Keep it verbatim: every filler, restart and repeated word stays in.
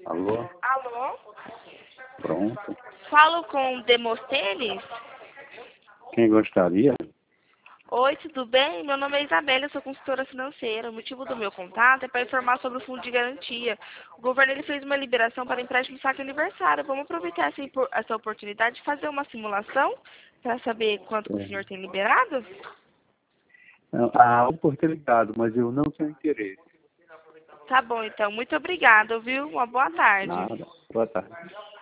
Alô? Alô? Pronto. Falo com Demosthenes? Quem gostaria? Oi, tudo bem? Meu nome é Isabela, eu sou consultora financeira. O motivo do meu contato é para informar sobre o fundo de garantia. O governo ele fez uma liberação para empréstimo saque aniversário. Vamos aproveitar essa, impor- essa oportunidade de fazer uma simulação para saber quanto que o senhor tem liberado? Há oportunidade, mas eu não tenho interesse. Tá bom, então. Muito obrigada, viu? Uma boa tarde. Nada. Boa tarde.